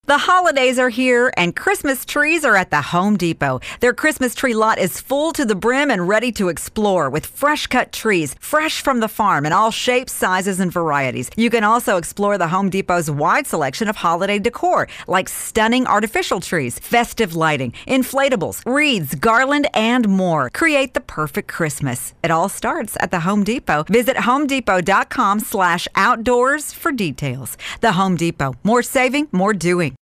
The holidays are here and Christmas trees are at the Home Depot. Their Christmas tree lot is full to the brim and ready to explore with fresh cut trees, fresh from the farm in all shapes, sizes, and varieties. You can also explore the Home Depot's wide selection of holiday decor, like stunning artificial trees, festive lighting, inflatables, wreaths, garland, and more. Create the perfect Christmas. It all starts at the Home Depot. Visit homedepot.com/outdoors for details. The Home Depot. More saving, more doing.